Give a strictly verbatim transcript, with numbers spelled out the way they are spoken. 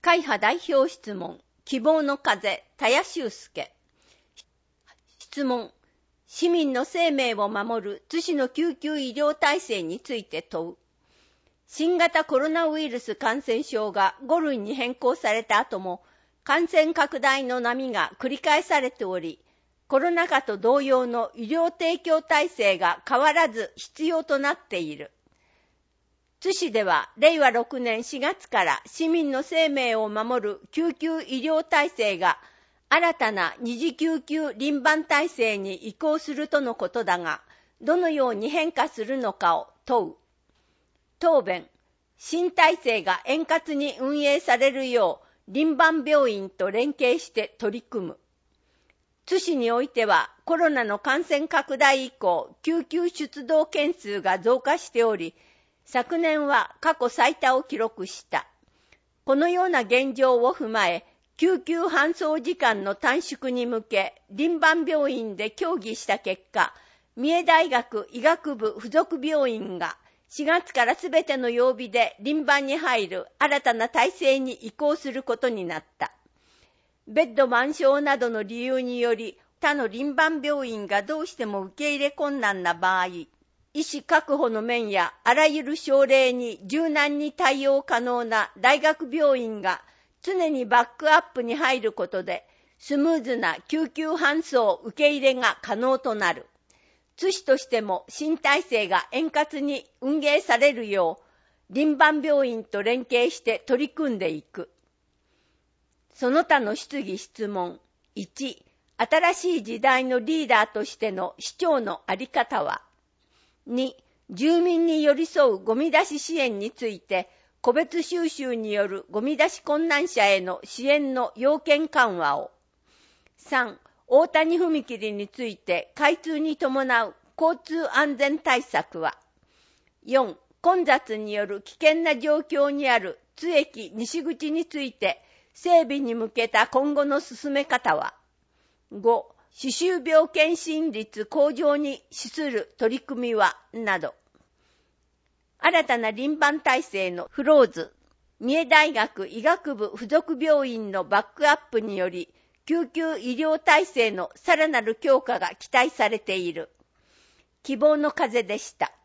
会派代表質問、希望の風、田谷修介。質問、市民の生命を守る津市の救急医療体制について問う。新型コロナウイルス感染症がご類に変更された後も、感染拡大の波が繰り返されており、コロナ禍と同様の医療提供体制が変わらず必要となっている。津市ではれいわろくねんしがつから市民の生命を守る救急医療体制が新たな二次救急輪番体制に移行するとのことだが、どのように変化するのかを問う。答弁、新体制が円滑に運営されるよう輪番病院と連携して取り組む。津市においてはコロナの感染拡大以降、救急出動件数が増加しており、昨年は過去最多を記録した。このような現状を踏まえ、救急搬送時間の短縮に向け、輪番病院で協議した結果、三重大学医学部附属病院がしがつからすべての曜日で輪番に入る新たな体制に移行することになった。ベッド満床などの理由により、他の輪番病院がどうしても受け入れ困難な場合、医師確保の面やあらゆる症例に柔軟に対応可能な大学病院が常にバックアップに入ることで、スムーズな救急搬送受け入れが可能となる。津市としても新体制が円滑に運営されるよう、輪番病院と連携して取り組んでいく。その他の質疑質問。いち、新しい時代のリーダーとしての市長のあり方は。に、住民に寄り添うゴミ出し支援について、個別収集によるゴミ出し困難者への支援の要件緩和を。さん、大谷踏切について開通に伴う交通安全対策は。よん、混雑による危険な状況にある津駅西口について整備に向けた今後の進め方は。ご、歯周病検診率向上に資する取り組みは、など。新たな輪番体制のフローズ、三重大学医学部附属病院のバックアップにより、救急医療体制のさらなる強化が期待されている。希望の風でした。